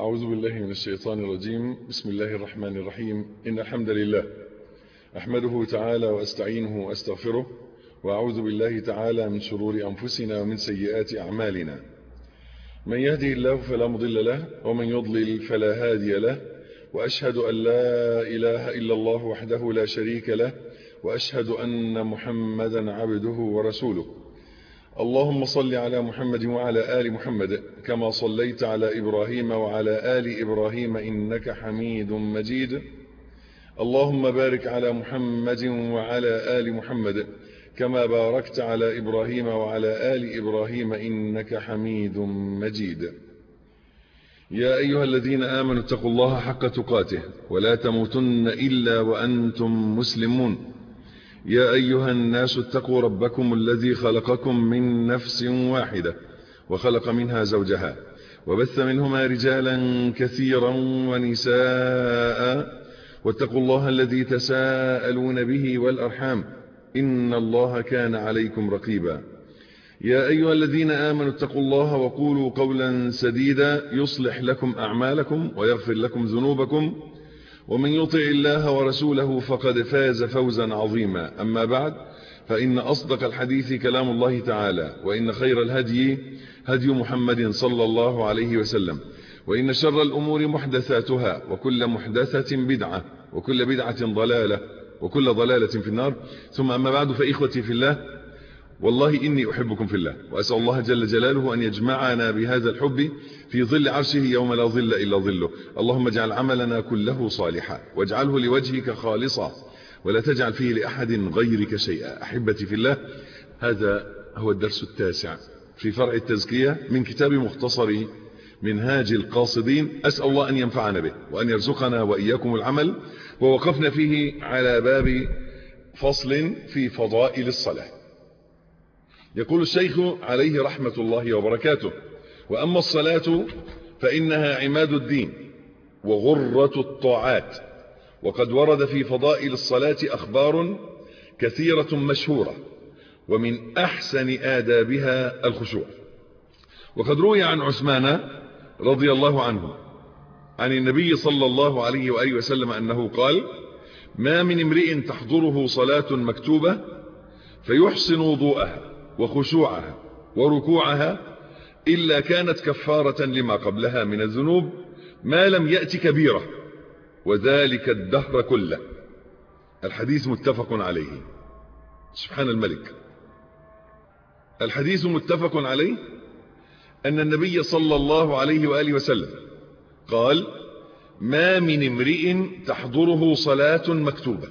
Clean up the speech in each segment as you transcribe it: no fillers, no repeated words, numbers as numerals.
أعوذ بالله من الشيطان الرجيم. بسم الله الرحمن الرحيم. إن الحمد لله أحمده تعالى وأستعينه وأستغفره، وأعوذ بالله تعالى من شرور أنفسنا ومن سيئات أعمالنا. من يهده الله فلا مضل له، ومن يضلل فلا هادي له، وأشهد أن لا إله إلا الله وحده لا شريك له، وأشهد أن محمدا عبده ورسوله. اللهم صل على محمد وعلى آل محمد كما صليت على إبراهيم وعلى آل إبراهيم إنك حميد مجيد. اللهم بارك على محمد وعلى آل محمد كما باركت على إبراهيم وعلى آل إبراهيم إنك حميد مجيد. يا أيها الذين آمنوا اتقوا الله حق تقاته ولا تموتن إلا وأنتم مسلمون. يا أيها الناس اتقوا ربكم الذي خلقكم من نفس واحدة وخلق منها زوجها وبث منهما رجالا كثيرا ونساء، واتقوا الله الذي تساءلون به والأرحام إن الله كان عليكم رقيبا. يا أيها الذين آمنوا اتقوا الله وقولوا قولا سديدا يصلح لكم أعمالكم ويغفر لكم ذنوبكم، ومن يطع الله ورسوله فقد فاز فوزا عظيما. أما بعد، فإن أصدق الحديث كلام الله تعالى، وإن خير الهدي هدي محمد صلى الله عليه وسلم، وإن شر الأمور محدثاتها، وكل محدثة بدعة، وكل بدعة ضلالة، وكل ضلالة في النار. ثم أما بعد، فإخوتي في الله، والله إني أحبكم في الله، وأسأل الله جل جلاله أن يجمعنا بهذا الحب في ظل عرشه يوم لا ظل إلا ظله. اللهم اجعل عملنا كله صالحا، واجعله لوجهك خالصا، ولا تجعل فيه لأحد غيرك شيئا. أحبتي في الله، هذا هو الدرس التاسع في فرع التزكية من كتاب مختصر منهاج القاصدين. أسأل الله أن ينفعنا به وأن يرزقنا وإياكم العمل. ووقفنا فيه على باب فصل في فضائل الصلاة. يقول الشيخ عليه رحمة الله وبركاته: وأما الصلاة فإنها عماد الدين وغرة الطاعات، وقد ورد في فضائل الصلاة أخبار كثيرة مشهورة، ومن أحسن آدابها الخشوع. وقد روي عن عثمان رضي الله عنه عن النبي صلى الله عليه وآله وسلم أنه قال: ما من امرئ تحضره صلاة مكتوبة فيحسن وضوءها وخشوعها وركوعها إلا كانت كفارة لما قبلها من الذنوب ما لم يأت كبيرة، وذلك الدهر كله. الحديث متفق عليه. سبحان الملك. الحديث متفق عليه أن النبي صلى الله عليه وآله وسلم قال: ما من امرئ تحضره صلاة مكتوبة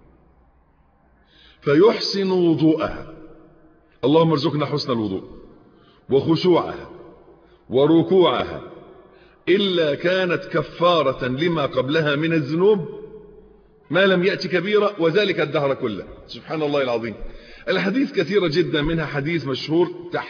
فيحسن وضوءها، اللهم ارزقنا حسن الوضوء، وخشوعها وركوعها، إلا كانت كفارة لما قبلها من الذنوب ما لم يأتي كبيرة، وذلك الدهر كله. سبحان الله العظيم. الحديث كثيرة جدا، منها حديث مشهور: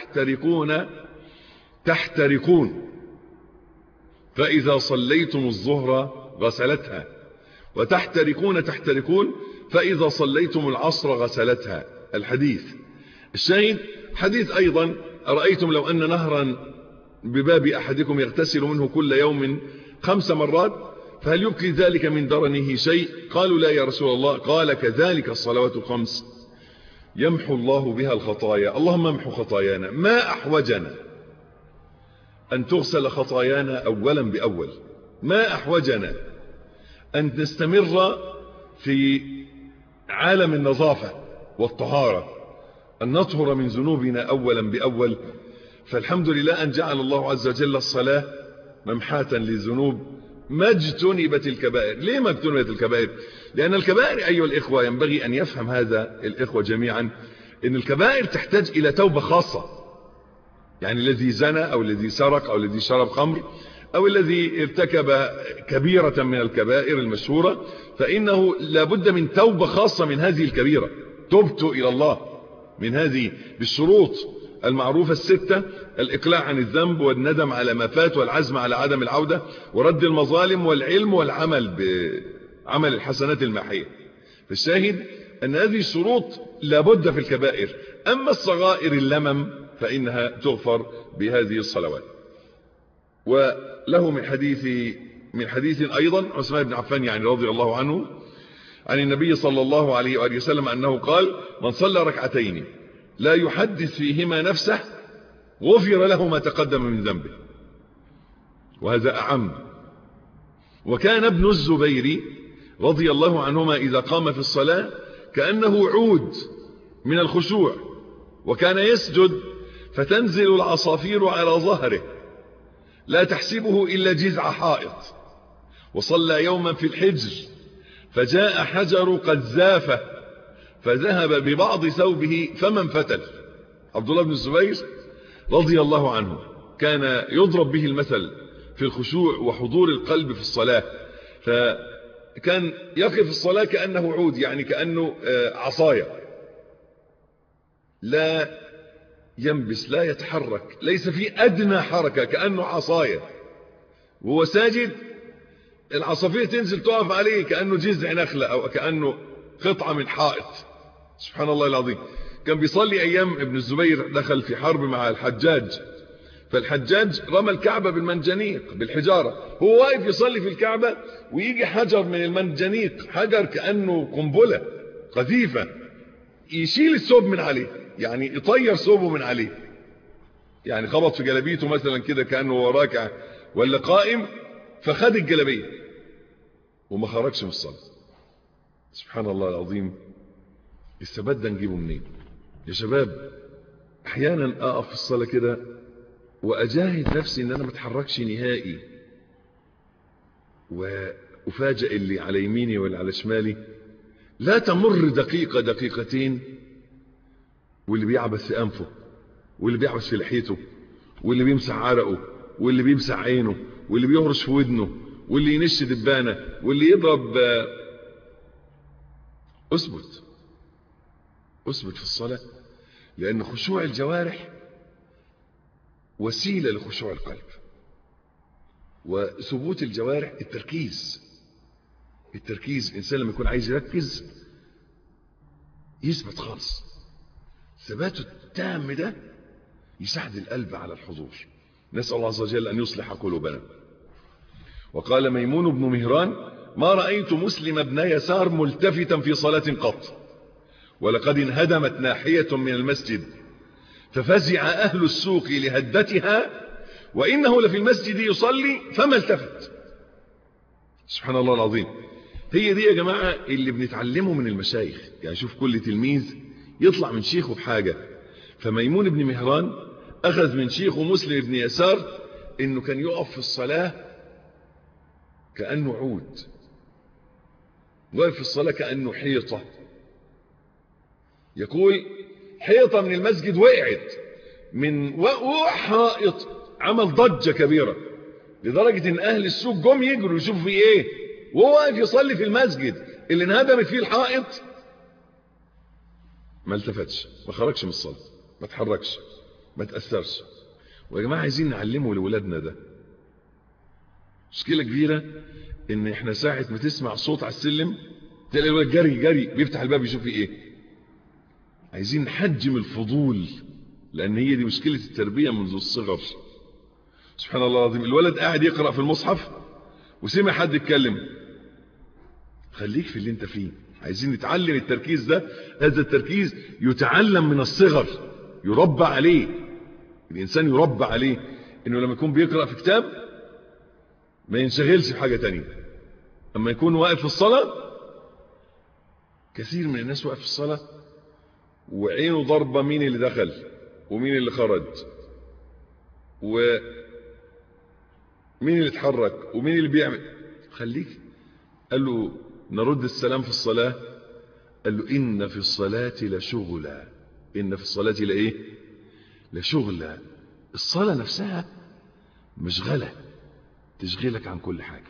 تحترقون فإذا صليتم الظهر غسلتها، وتحترقون فإذا صليتم العصر غسلتها. الحديث الشاهد حديث أيضا: أرأيتم لو أن نهرا بباب أحدكم يغتسل منه كل يوم 5 مرات فهل يبقي ذلك من درنه شيء؟ قالوا: لا يا رسول الله. قال: كذلك الصلوات الخمس يمحو الله بها الخطايا. اللهم امحو خطايانا. ما أحوجنا أن تغسل خطايانا أولا بأول، ما أحوجنا أن نستمر في عالم النظافة والطهارة، أن نطهر من ذنوبنا أولا بأول. فالحمد لله أن جعل الله عز وجل الصلاة ممحاة للذنوب، ما اجتنبت الكبائر. ليه ما اجتنبت الكبائر؟ لأن الكبائر أيها الإخوة، ينبغي أن يفهم هذا الإخوة جميعا، أن الكبائر تحتاج إلى توبة خاصة. يعني الذي زنى أو الذي سرق أو الذي شرب خمر أو الذي ارتكب كبيرة من الكبائر المشهورة، فإنه لابد من توبة خاصة من هذه الكبيرة. تبت إلى الله من هذه بالشروط المعروفة 6: الإقلاع عن الذنب، والندم على ما فات، والعزم على عدم العودة، ورد المظالم، والعلم، والعمل بعمل الحسنات الماحية. فالشاهد أن هذه الشروط لابد في الكبائر. أما الصغائر اللمم فإنها تغفر بهذه الصلوات. وله من حديث أيضا عثمان بن عفان يعني رضي الله عنه عن النبي صلى الله عليه وآله وسلم أنه قال: من صلى ركعتين لا يحدث فيهما نفسه غفر له ما تقدم من ذنبه. وهذا أعم. وكان ابن الزبير رضي الله عنهما إذا قام في الصلاة كأنه عود من الخشوع، وكان يسجد فتنزل العصافير على ظهره لا تحسبه إلا جذع حائط. وصلى يوما في الحجر فجاء حجر قذافة فذهب ببعض ثوبه فما انفتل. عبد الله بن الزبير رضي الله عنه كان يضرب به المثل في الخشوع وحضور القلب في الصلاة، فكان يقف الصلاة كأنه عود، يعني كأنه عصاية، لا ينبس لا يتحرك، ليس في أدنى حركة، كأنه عصاية. وهو ساجد العصافير تنزل تقف عليه كأنه جذع نخلة أو كأنه قطعة من حائط. سبحان الله العظيم. كان بيصلي أيام ابن الزبير دخل في حرب مع الحجاج، فالحجاج رمى الكعبة بالمنجنيق بالحجارة، هو واقف يصلي في الكعبة ويجي حجر من المنجنيق، حجر كأنه قنبلة قذيفة، يشيل الثوب من عليه، يعني يطير ثوبه من عليه، يعني خبط في جلابيته مثلا كده كأنه هو راكع ولا قائم، فخد الجلابية وما خرجش من الصلاة. سبحان الله العظيم. الثبات ده نجيبه منين يا شباب؟ احيانا اقف في الصلاة كده واجاهد نفسي ان انا ما اتحركش نهائي، وافاجئ اللي على يميني واللي على شمالي لا تمر دقيقة دقيقتين واللي بيعبث في انفه، واللي بيعبث في لحيته، واللي بيمسح عرقه، واللي بيمسح عينه، واللي بيهرش في ودنه، واللي ينش دبانة، واللي يضرب. اثبت في الصلاة، لأن خشوع الجوارح وسيلة لخشوع القلب، وثبوت الجوارح التركيز. الإنسان لما يكون عايز يركز يثبت خالص، ثباته التام ده يساعد القلب على الحضور. نسأل الله عز وجل أن يصلح قلوبنا. وقال ميمون بن مهران: ما رأيت مسلم بن يسار ملتفتا في صلاة قط، ولقد انهدمت ناحية من المسجد ففزع أهل السوق لهدتها وإنه لفي المسجد يصلي فما التفت. سبحان الله العظيم. هي دي يا جماعة اللي بنتعلمه من المشايخ، يعني شوف كل تلميذ يطلع من شيخه بحاجة. فميمون بن مهران أخذ من شيخه مسلم بن يسار إنه كان يقف في الصلاة كأنه عود، وقف في الصلاة كأنه حيطة. يقول حيطة من المسجد وقعت من وقوع حائط، عمل ضجة كبيرة لدرجة ان اهل السوق جم يجروا يشوفوا فيه ايه، وهو واقف يصلي في المسجد اللي انهدمت فيه الحائط. ما التفتش، ما خرجش من الصلاة، ما تحركش، ما تأثرش. ويا جماعة عايزين نعلمه لولادنا ده. مشكلة كبيرة ان احنا ساعة ما تسمع صوت على السلم تلاقي الولد جري بيفتح الباب يشوف فيه ايه. عايزين نحجم الفضول، لان هي دي مشكلة التربية منذ الصغر. سبحان الله العظيم. الولد قاعد يقرأ في المصحف وسمع حد يتكلم، خليك في اللي انت فيه. عايزين نتعلم التركيز ده. هذا التركيز يتعلم من الصغر، يربى عليه. الانسان يربى عليه انه لما يكون بيقرأ في كتاب ما ينشغلش في حاجة تانية. اما يكون واقف في الصلاة، كثير من الناس واقف في الصلاة وعينه ضربة مين اللي دخل ومين اللي خرج ومين اللي اتحرك ومين اللي بيعمل. خليك. قال له نرد السلام في الصلاة، قال له إن في الصلاة لشغلا. إن في الصلاة لإيه؟ لشغلا. الصلاة نفسها مشغلة تشغلك عن كل حاجة.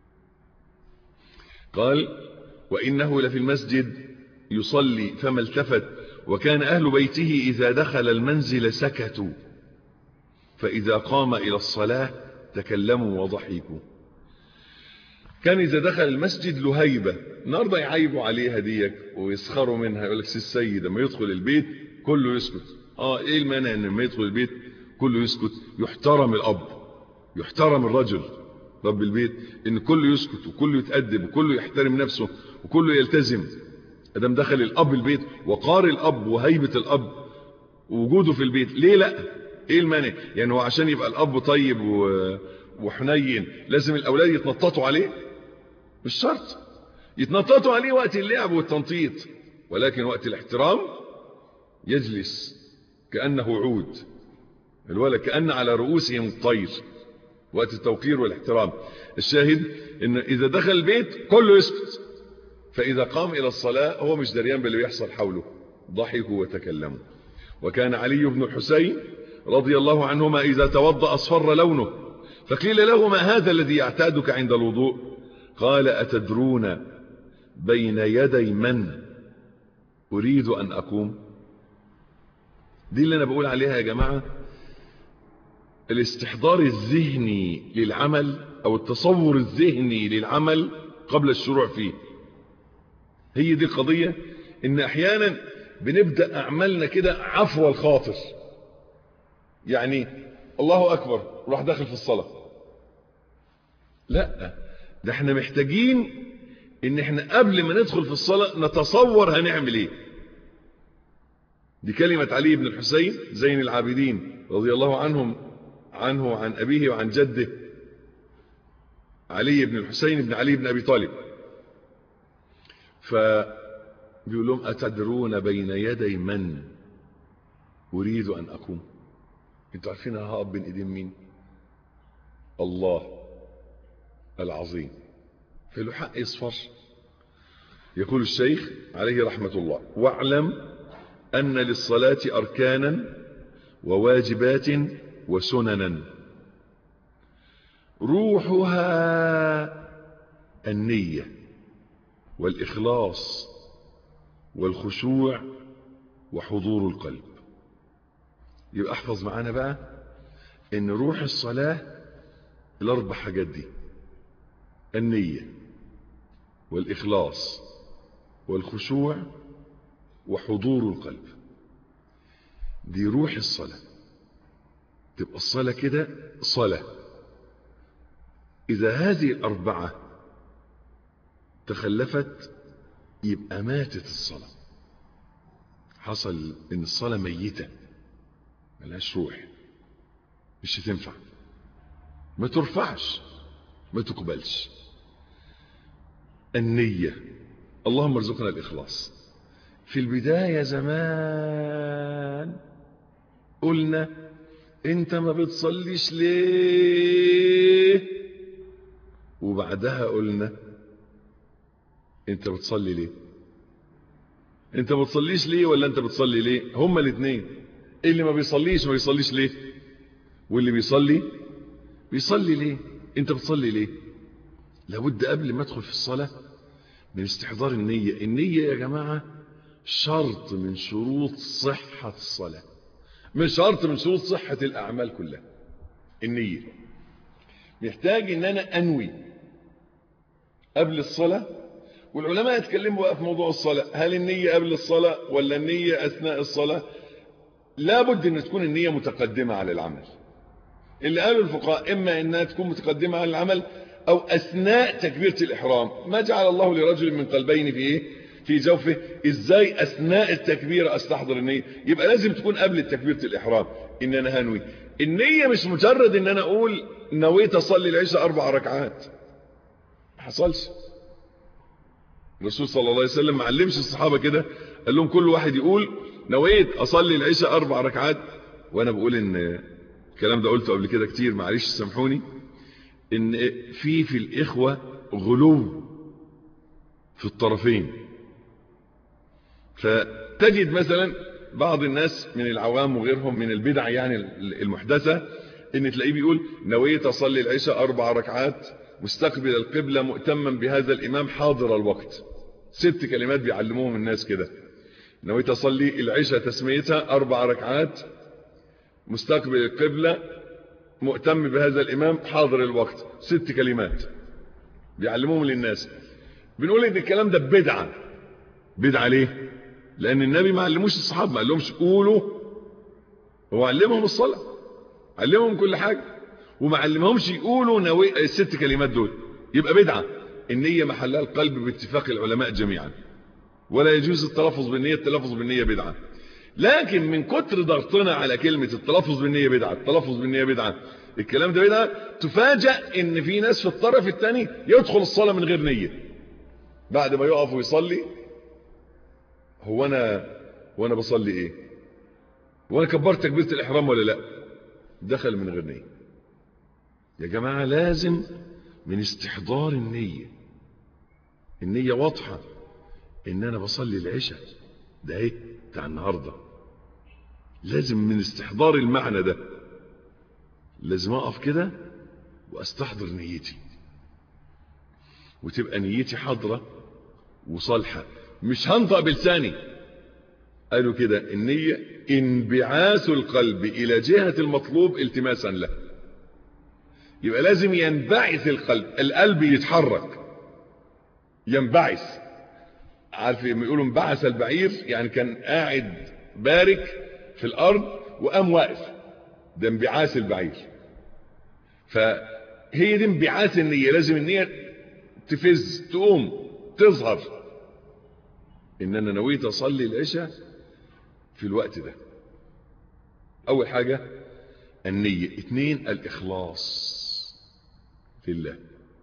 قال وإنه لفي المسجد يصلي فما التفت، وكان أهل بيته إذا دخل المنزل سكتوا، فإذا قام إلى الصلاة تكلموا وضحكوا. كان إذا دخل المسجد له هيبة. النهارده يعيبوا عليها ديك ويسخروا منها، يقول لك السيد لما يدخل البيت كله يسكت. ايه المانع ان لما يدخل البيت كله يسكت؟ يحترم الأب، يحترم الرجل رب البيت، ان كله يسكت وكله يتأدب وكله يحترم نفسه وكله يلتزم. ادم دخل الاب البيت، وقار الاب وهيبة الاب ووجوده في البيت، ليه لا؟ ايه المانع؟ يعني هو عشان يبقى الاب طيب وحنين لازم الاولاد يتنططوا عليه؟ مش شرط يتنططوا عليه وقت اللعب والتنطيط، ولكن وقت الاحترام يجلس كأنه عود، الولد كأن على رؤوسهم الطير، وقت التوقير والاحترام. الشاهد ان اذا دخل البيت كله يسكت، فاذا قام الى الصلاة هو مش دريان باللي بيحصل حوله، ضحكوا وتكلموا. وكان علي بن الحسين رضي الله عنهما اذا توضأ اصفر لونه، فقيل له ما هذا الذي يعتادك عند الوضوء؟ قال أتدرون بين يدي من أريد أن أقوم؟ دي اللي أنا بقول عليها يا جماعة الاستحضار الذهني للعمل، أو التصور الذهني للعمل قبل الشروع فيه. هي دي القضية، إن أحيانا بنبدأ أعمالنا كده عفو الخاطر، يعني الله أكبر راح داخل في الصلاة. لا، ده احنا محتاجين ان احنا قبل ما ندخل في الصلاة نتصور هنعمل ايه. دي كلمة علي بن الحسين زين العابدين رضي الله عنه وعن أبيه وعن جده، علي بن الحسين بن علي بن أبي طالب. فبيقول لهم أتدرون بين يدي من أريد أن أقوم؟ انتوا عارفين هقف بين ايدين مين؟ الله العظيم، فله حق يصفر. يقول الشيخ عليه رحمة الله: واعلم أن للصلاة أركانا وواجبات وسننا، روحها النية والإخلاص والخشوع وحضور القلب. يبقى احفظ معانا بقى ان روح الصلاة الاربع حاجات دي: النية والإخلاص والخشوع وحضور القلب. دي روح الصلاة. تبقى الصلاة كده صلاة. إذا هذه الأربعة تخلفت يبقى ماتت الصلاة، حصل إن الصلاة ميتة ملهاش روح، مش هتنفع، ما ترفعش، ما تقبلش. النية، اللهم ارزقنا الإخلاص. في البداية زمان قلنا انت ما بتصليش ليه، وبعدها قلنا انت بتصلي ليه. انت ما بتصليش ليه ولا انت بتصلي ليه؟ هما الاثنين. اللي ما بيصليش ليه، واللي بيصلي ليه. انت بتصلي ليه؟ لابد قبل ما ادخل في الصلاة من استحضار النية. النية يا جماعة شرط من شروط صحة الصلاة، مش شرط من شروط صحة الأعمال كلها. النية محتاج ان انا انوي قبل الصلاة. والعلماء يتكلموا بقى في موضوع الصلاة، هل النية قبل الصلاة ولا النية أثناء الصلاة؟ لابد ان تكون النية متقدمة على العمل. اللي قالوا الفقهاء اما انها تكون متقدمة على العمل او اثناء تكبيرة الاحرام. ما جعل الله لرجل من قلبين في ايه؟ في جوفه. ازاي اثناء التكبير استحضر النية؟ يبقى لازم تكون قبل تكبيرة الاحرام ان انا هنوي. النية مش مجرد ان انا اقول نويت اصلي العشاء 4 ركعات، ما حصلش. الرسول صلى الله عليه وسلم ما علمش الصحابة كده، قال لهم كل واحد يقول نويت اصلي العشاء 4 ركعات. وانا بقول ان الكلام ده قلته قبل كده كتير، معلش سامحوني، ان في الاخوة غلو في الطرفين. فتجد مثلا بعض الناس من العوام وغيرهم من البدع يعني المحدثة، ان تلاقيه بيقول نويت اصلي العشاء 4 ركعات مستقبل القبلة مؤتما بهذا الامام حاضر الوقت. 6 كلمات بيعلموهم الناس كده: نويت اصلي العشاء تسميتها 4 ركعات مستقبل القبلة مؤتم بهذا الامام حاضر الوقت. 6 كلمات بيعلموهم للناس. بنقول ان الكلام ده بدعة. بدعة ليه؟ لان النبي ما علموش الصحابة، ما قالهمش قولوا، هو علمهم الصلاة، علمهم كل حاجة. وما علمهمش يقولوا الست كلمات دول، يبقى بدعة. النية محلها القلب باتفاق العلماء جميعا، ولا يجوز التلفظ بالنية. التلفظ بالنية بدعة. لكن من كتر ضغطنا على كلمة التلفظ بالنية بدعة، التلفظ بالنية بدعة، الكلام ده بدعة، تفاجأ ان في ناس في الطرف الثاني يدخل الصلاة من غير نية، بعد ما يقف ويصلي، هو انا بصلي ايه، وانا كبرت تكبيرة الاحرام ولا لا؟ دخل من غير نية. يا جماعة لازم من استحضار النية واضحة ان انا بصلي العشاء ده ايه بتاع النهاردة. لازم من استحضار المعنى ده، لازم اقف كده واستحضر نيتي، وتبقى نيتي حاضرة وصالحة، مش هنطق بلساني. قالوا كده النية انبعاث القلب الى جهة المطلوب التماسا له. يبقى لازم ينبعث القلب يتحرك، ينبعث. عارف لما يقولوا انبعث البعير، يعني كان قاعد بارك في الارض وقام واقف، ده انبعاث البعير. فهي دي انبعاث النية. لازم النية تفز، تقوم، تظهر ان انا نويت اصلي العشاء في الوقت ده. اول حاجة النية. 2 الاخلاص لله،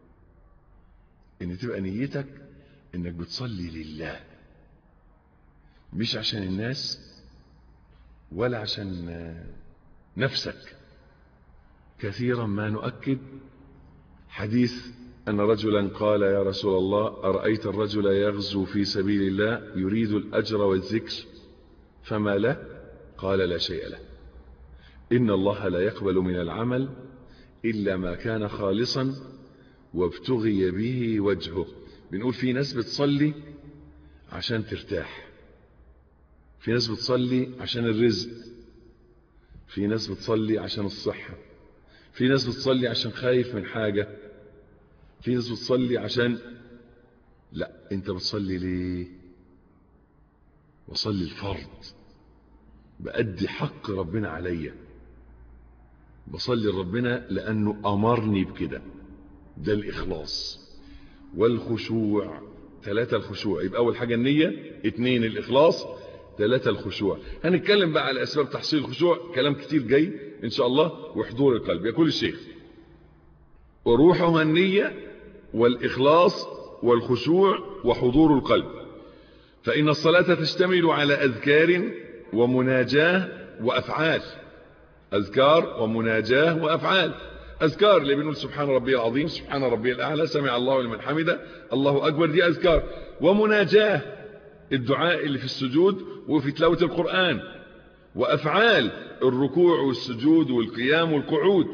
ان تبقى نيتك انك بتصلي لله، مش عشان الناس ولا عشان نفسك. كثيرا ما نؤكد حديث ان رجلا قال يا رسول الله أرأيت الرجل يغزو في سبيل الله يريد الأجر والذكر فما له؟ قال لا شيء له. إن الله لا يقبل من العمل إلا ما كان خالصا وابتغي به وجهه. بنقول في ناس بتصلي عشان ترتاح، في ناس بتصلي عشان الرزق، في ناس بتصلي عشان الصحة، في ناس بتصلي عشان خايف من حاجة، في ناس بتصلي عشان لا. انت بتصلي ليه؟ وصلي الفرض، بأدي حق ربنا عليا، بصلي لربنا لأنه أمرني بكده. ده الإخلاص والخشوع. 3 الخشوع. يبقى أول حاجة النية، 2 الإخلاص، 3 الخشوع. هنتكلم بقى على أسباب تحصيل الخشوع، كلام كتير جاي إن شاء الله. وحضور القلب. يقول الشيخ وروحها النية والإخلاص والخشوع وحضور القلب. فإن الصلاة تشتمل على أذكار ومناجاة وأفعال. أذكار ومناجاة وأفعال. أذكار اللي بنقول سبحان ربي العظيم، سبحان ربي الأعلى، سمع الله لمن حمده، الله أكبر، دي أذكار. ومناجاة الدعاء اللي في السجود وفي تلاوة القرآن. وأفعال الركوع والسجود والقيام والقعود.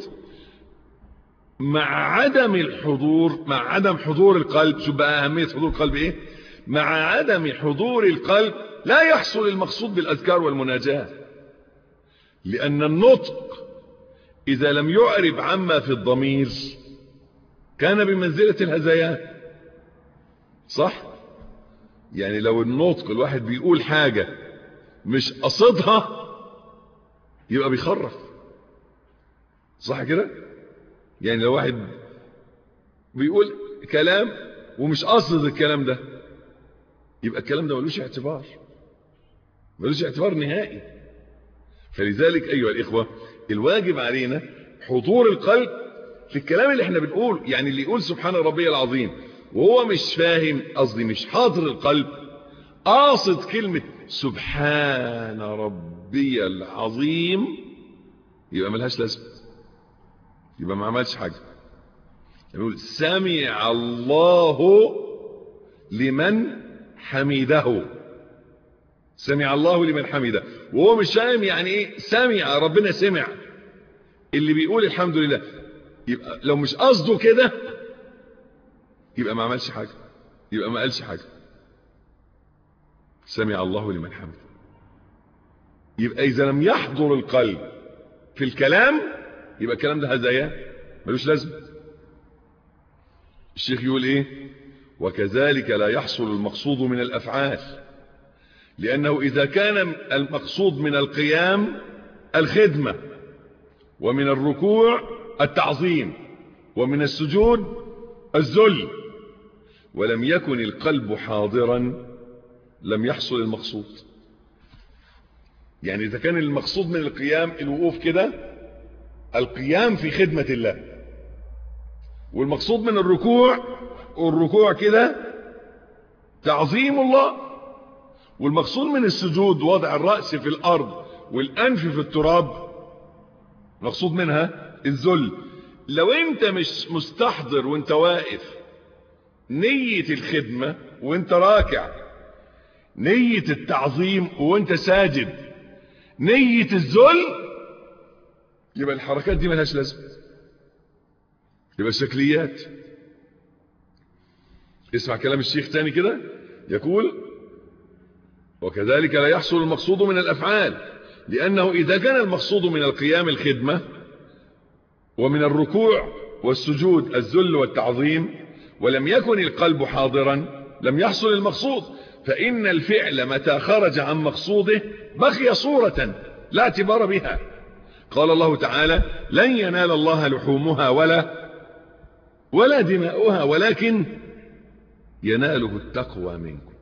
مع عدم الحضور، مع عدم حضور القلب. شو بقى أهمية حضور القلب إيه؟ مع عدم حضور القلب لا يحصل المقصود بالأذكار والمناجاة، لأن النطق إذا لم يعرب عما في الضمير كان بمنزلة الهذيان. صح؟ يعني لو النطق الواحد بيقول حاجة مش قصدها يبقى بيخرف. صح كده؟ يعني لو واحد بيقول كلام ومش قصد الكلام ده يبقى الكلام ده ملوش اعتبار، ملوش اعتبار نهائي. فلذلك أيها الإخوة الواجب علينا حضور القلب في الكلام اللي احنا بنقول. يعني اللي يقول سبحان ربي العظيم وهو مش فاهم، قصدي مش حاضر القلب، قاصد كلمة سبحان ربي العظيم، يبقى ملهاش لازمة، يبقى ما عملش حاجة. يقول سمع الله لمن حمده، سمع الله لمن حمده، وهو مش فاهم يعني ايه سمع، ربنا سمع اللي بيقول الحمد لله. يبقى لو مش قصده كده يبقى ما عملش حاجة، يبقى ما قالش حاجة. سمع الله لمن حمده. يبقى إذا لم يحضر القلب في الكلام يبقى الكلام ده هذيان ملوش لازمة. الشيخ يقول ايه؟ وكذلك لا يحصل المقصود من الأفعال، لأنه إذا كان المقصود من القيام الخدمة، ومن الركوع التعظيم، ومن السجود الذل. ولم يكن القلب حاضرا لم يحصل المقصود. يعني إذا كان المقصود من القيام الوقوف كده، القيام في خدمة الله، والمقصود من الركوع كده تعظيم الله، والمقصود من السجود وضع الرأس في الأرض والأنف في التراب، مقصود منها الذل. لو انت مش مستحضر وانت واقف نية الخدمة وانت راكع، نية التعظيم وانت ساجد، نية الذل، يبقى الحركات دي ملهاش لازمة، يبقى شكليات. اسمع كلام الشيخ تاني كده، يقول: وكذلك لا يحصل المقصود من الأفعال، لأنه إذا كان المقصود من القيام الخدمة، ومن الركوع والسجود الذل والتعظيم، ولم يكن القلب حاضرا لم يحصل المقصود. فإن الفعل متى خرج عن مقصوده بقي صورة لا اعتبار بها. قال الله تعالى: لن ينال الله لحومها ولا دماؤها ولكن يناله التقوى منكم.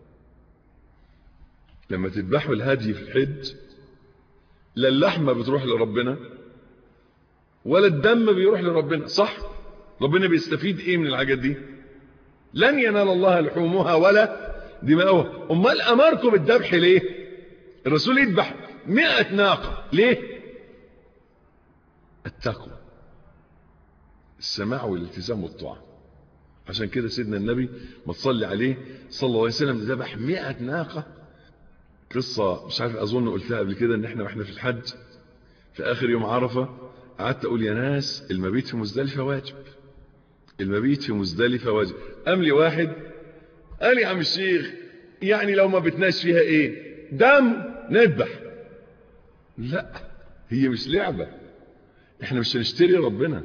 لما تذبحوا الهدي في الحج، لا اللحمة بتروح لربنا ولا الدم بيروح لربنا، صح؟ ربنا بيستفيد ايه من الحاجات دي؟ لن ينال الله لحومها ولا دماؤها. امال امركم بالذبح ليه؟ الرسول يذبح 100 ناقة ليه؟ التقوى، السماع والالتزام والطاعة. عشان كده سيدنا النبي ما تصلي عليه صلى الله عليه وسلم ذبح 100 ناقة. قصة مش عارف، اظن قلتها قبل كده، ان احنا في الحج في اخر يوم عرفة قعدت اقول: يا ناس، المبيت في مزدلفة واجب، المبيت في مزدلفة واجب. قام لي واحد قال لي: يا عم الشيخ، يعني لو ما بتناش فيها ايه؟ دم نذبح. لا، هي مش لعبة، احنا مش هنشتري ربنا.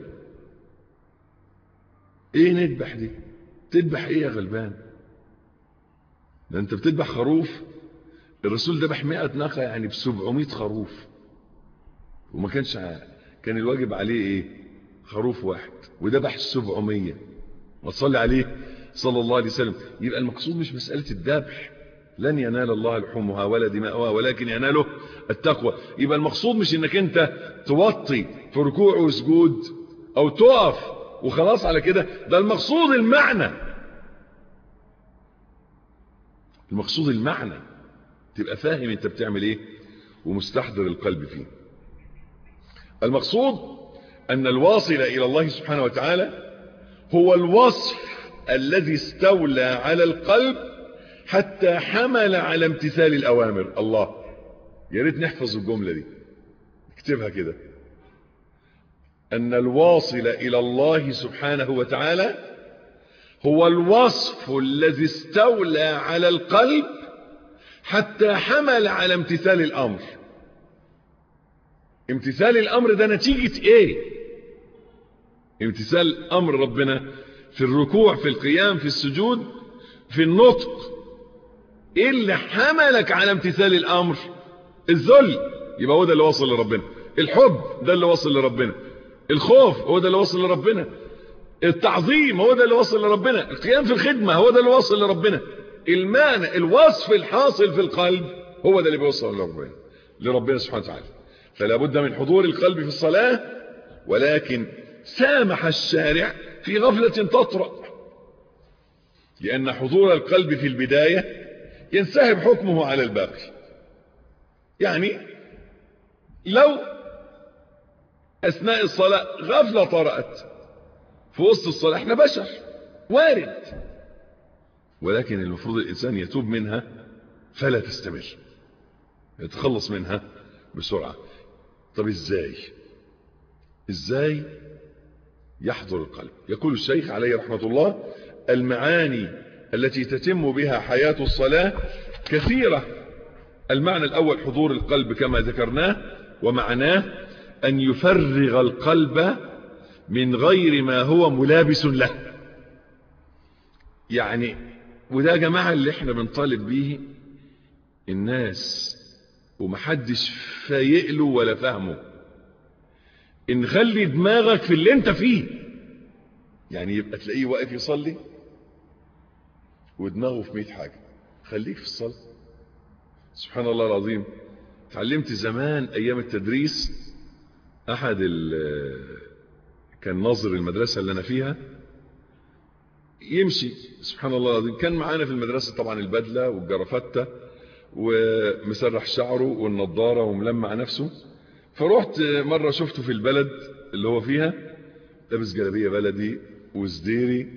ايه نذبح دي؟ تذبح ايه يا غلبان؟ ده انت بتذبح خروف. الرسول ذبح 100 ناقة، يعني ب700 خروف، وما كان الواجب عليه ايه؟ خروف واحد، وذبح 700. وصلي عليه صلى الله عليه وسلم. يبقى المقصود مش مسألة الذبح، لن ينال الله لحومها ولا دماؤها ولكن يناله التقوى. يبقى المقصود مش انك انت توطي في ركوع وسجود او تقف وخلاص على كده، ده المقصود المعنى. المقصود المعنى، تبقى فاهم انت بتعمل ايه ومستحضر القلب فيه. المقصود ان الواصل الى الله سبحانه وتعالى هو الوصف الذي استولى على القلب حتى حمل على امتثال الأوامر. الله، يا ريت نحفظ الجملة دي، اكتبها كده: أن الواصل إلى الله سبحانه وتعالى هو الوصف الذي استولى على القلب حتى حمل على امتثال الأمر. امتثال الأمر ده نتيجة ايه؟ امتثال أمر ربنا في الركوع، في القيام، في السجود، في النطق. ايه اللي حملك على امتثال الأمر؟ الذل، يبقى هو ده اللي وصل لربنا. الحب ده اللي وصل لربنا. الخوف هو ده اللي وصل لربنا. التعظيم هو ده اللي وصل لربنا. القيام في الخدمة هو ده اللي وصل لربنا. المعنى، الوصف الحاصل في القلب هو ده اللي بيوصل لربنا سبحانه وتعالى. فلا بد من حضور القلب في الصلاة، ولكن سامح الشارع في غفلة تطرأ، لأن حضور القلب في البداية ينسحب حكمه على الباقي. يعني لو أثناء الصلاة غفلة طرأت في وسط الصلاة، احنا بشر، وارد، ولكن المفروض الإنسان يتوب منها فلا تستمر، يتخلص منها بسرعة. طب ازاي يحضر القلب؟ يقول الشيخ عليه رحمة الله: المعاني التي تتم بها حياة الصلاة كثيرة. المعنى الأول حضور القلب كما ذكرناه، ومعناه أن يفرغ القلب من غير ما هو ملابس له. يعني وده يا جماعة اللي احنا بنطالب به الناس، ومحدش فايق له ولا فهمه. ان خلي دماغك في اللي انت فيه. يعني يبقى تلاقيه واقف يصلي ودماغه في 100 حاجة. خليك في الصلاة. سبحان الله العظيم. اتعلمت زمان ايام التدريس، كان ناظر المدرسة اللي انا فيها يمشي، سبحان الله العظيم، كان معانا في المدرسة طبعا البدلة والجرافته ومسرح شعره والنضارة وملمع نفسه. فروحت مرة شفته في البلد اللي هو فيها لابس جلابية بلدي وزديري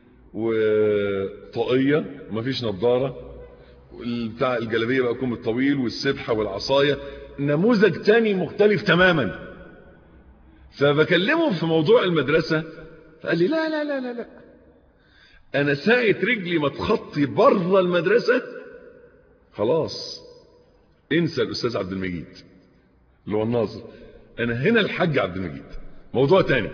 وطاقية ومفيش نضارة، بتاع الجلابية بقى كم الطويل والسبحة والعصاية، نموذج تاني مختلف تماما. فبكلمه في موضوع المدرسة فقال لي لا لا لا لا لا، انا ساعة رجلي ما تخطي بره المدرسة خلاص انسى الاستاذ عبد المجيد اللي هو الناظر، انا هنا الحاج عبد المجيد، موضوع تاني.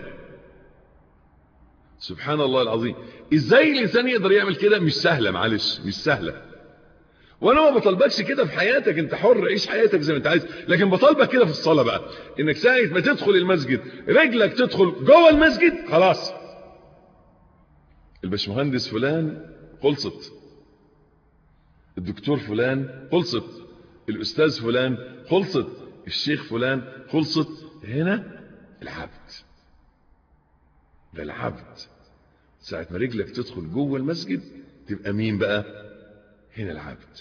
سبحان الله العظيم. ازاي الانسان يقدر يعمل كده؟ مش سهلة، معلش مش سهلة. وانا ما بطلبكش كده في حياتك، انت حر عيش حياتك زي ما انت عايز، لكن بطلبك كده في الصلاة بقى، انك ساعة ما تدخل المسجد رجلك تدخل جوه المسجد خلاص، الباشمهندس فلان خلصت، الدكتور فلان خلصت، الاستاذ فلان خلصت، الشيخ فلان خلصت. هنا العبد، ده العبد. ساعة ما رجلك تدخل جوه المسجد تبقى مين بقى؟ هنا العبد.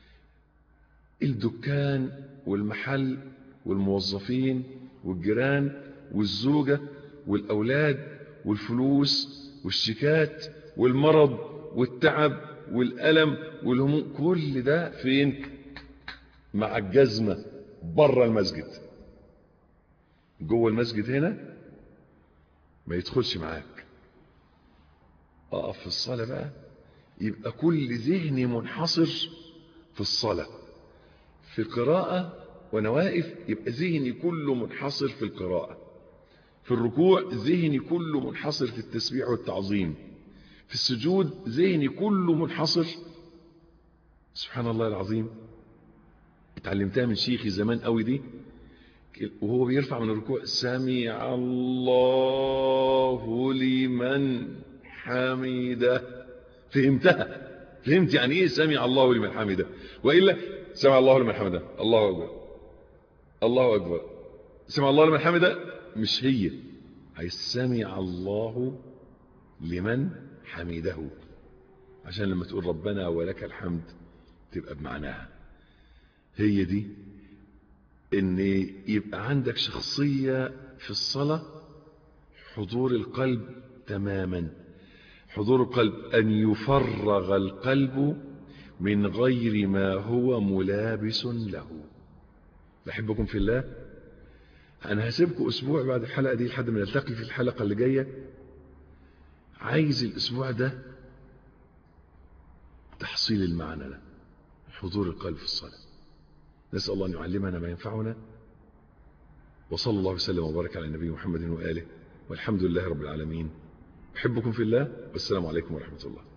الدكان والمحل والموظفين والجيران والزوجة والأولاد والفلوس والشيكات والمرض والتعب والألم والهموم، كل ده فين؟ مع الجزمة بره المسجد. جوه المسجد هنا ما يدخلش معاك. اقف في الصلاة بقى يبقى كل ذهني منحصر في الصلاة، في قراءة وانا واقف يبقى ذهني كله منحصر في القراءة، في الركوع ذهني كله منحصر في التسبيح والتعظيم، في السجود ذهني كله منحصر. سبحان الله العظيم. اتعلمتها من شيخي زمان قوي دي، وهو بيرفع من الركوع سمع الله لمن حمده. فهمتها، فهمت يعني ايه سمع الله لمن حمده. والا سمع الله لمن حمده، الله اكبر الله اكبر، سمع الله لمن حمده مش هي سمع الله لمن حمده، عشان لما تقول ربنا ولك الحمد تبقى بمعناها. هي دي ان يبقى عندك شخصية في الصلاة، حضور القلب تماما. حضور القلب ان يفرغ القلب من غير ما هو ملابس له. بحبكم في الله. انا هسيبكم اسبوع بعد الحلقة دي لحد ما نلتقي في الحلقة اللي جاية. عايز الاسبوع ده تحصيل المعنى ده، حضور القلب في الصلاة. نسأل الله أن يعلمنا ما ينفعنا، وصلى الله وسلم وبارك على النبي محمد وآله، والحمد لله رب العالمين. أحبكم في الله، والسلام عليكم ورحمة الله.